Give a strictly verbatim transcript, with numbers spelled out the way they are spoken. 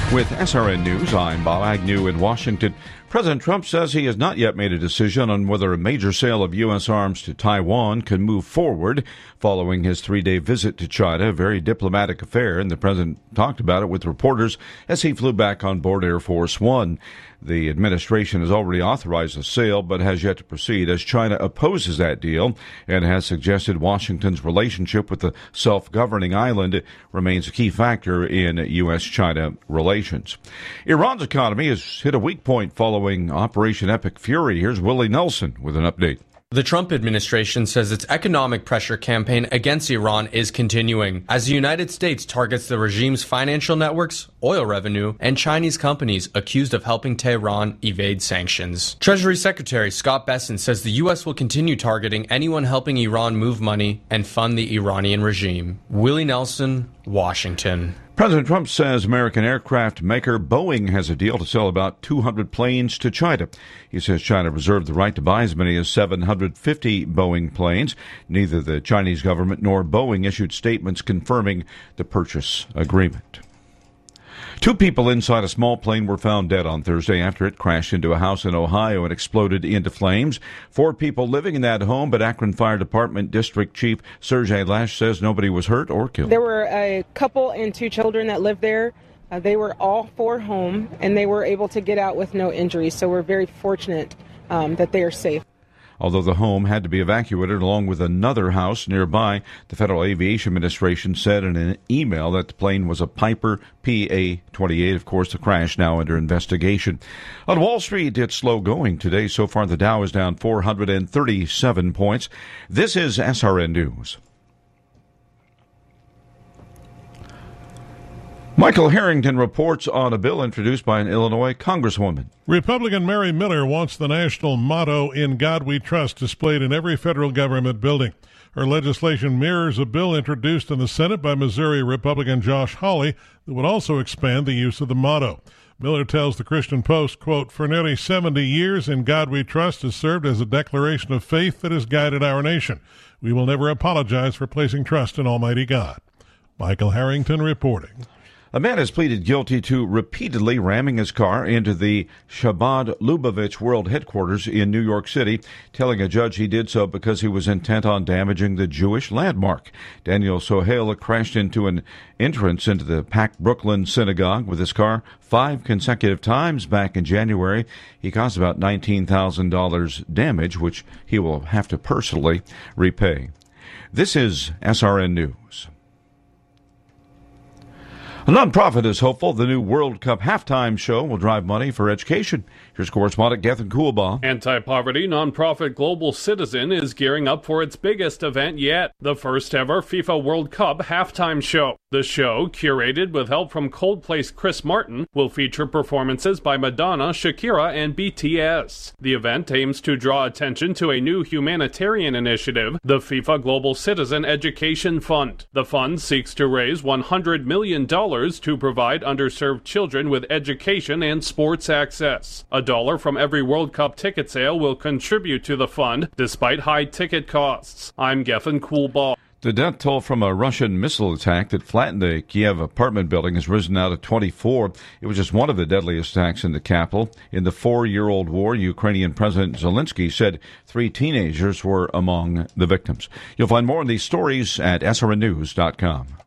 With S R N News, I'm Bob Agnew in Washington. President Trump says he has not yet made a decision on whether a major sale of U S arms to Taiwan can move forward following his three-day visit to China, a very diplomatic affair, and the president talked about it with reporters as he flew back on board Air Force One. The administration has already authorized the sale, but has yet to proceed as China opposes that deal and has suggested Washington's relationship with the self-governing island remains a key factor in U S China relations. Iran's economy has hit a weak point following Operation Epic Fury. Here's Willie Nelson with an update. The Trump administration says its economic pressure campaign against Iran is continuing as the United States targets the regime's financial networks, oil revenue, and Chinese companies accused of helping Tehran evade sanctions. Treasury Secretary Scott Bessent says the U S will continue targeting anyone helping Iran move money and fund the Iranian regime. Willie Nelson, Washington. President Trump says American aircraft maker Boeing has a deal to sell about two hundred planes to China. He says China reserved the right to buy as many as seven hundred fifty Boeing planes. Neither the Chinese government nor Boeing issued statements confirming the purchase agreement. Two people inside a small plane were found dead on Thursday after it crashed into a house in Ohio and exploded into flames. Four people living in that home, but Akron Fire Department District Chief Sergey Lash says nobody was hurt or killed. There were a couple and two children that lived there. Uh, they were all four home, and they were able to get out with no injuries, so we're very fortunate um, that they are safe. Although the home had to be evacuated along with another house nearby, the Federal Aviation Administration said in an email that the plane was a Piper P A twenty-eight. Of course, the crash now under investigation. On Wall Street, it's slow going today. So far, the Dow is down four hundred thirty-seven points. This is S R N News. Michael Harrington reports on a bill introduced by an Illinois congresswoman. Republican Mary Miller wants the national motto, "In God We Trust," displayed in every federal government building. Her legislation mirrors a bill introduced in the Senate by Missouri Republican Josh Hawley that would also expand the use of the motto. Miller tells the Christian Post, quote, "For nearly seventy years, In God We Trust has served as a declaration of faith that has guided our nation. We will never apologize for placing trust in Almighty God." Michael Harrington reporting. A man has pleaded guilty to repeatedly ramming his car into the Chabad Lubavitch World Headquarters in New York City, telling a judge he did so because he was intent on damaging the Jewish landmark. Daniel Sohail crashed into an entrance into the packed Brooklyn synagogue with his car five consecutive times back in January. He caused about nineteen thousand dollars damage, which he will have to personally repay. This is S R N News. A nonprofit is hopeful the new World Cup halftime show will drive money for education. Here's correspondent Gethin Coolbaugh. Anti-poverty nonprofit Global Citizen is gearing up for its biggest event yet, the first ever FIFA World Cup halftime show. The show, curated with help from Coldplay's Chris Martin, will feature performances by Madonna, Shakira, and B T S. The event aims to draw attention to a new humanitarian initiative, the FIFA Global Citizen Education Fund. The fund seeks to raise one hundred million dollars to provide underserved children with education and sports access. A dollar from every World Cup ticket sale will contribute to the fund, despite high ticket costs. I'm Gethin Coolbaugh. The death toll from a Russian missile attack that flattened a Kiev apartment building has risen now to twenty-four. It was just one of the deadliest attacks in the capital. In the four-year-old war, Ukrainian President Zelensky said three teenagers were among the victims. You'll find more on these stories at S R N news dot com.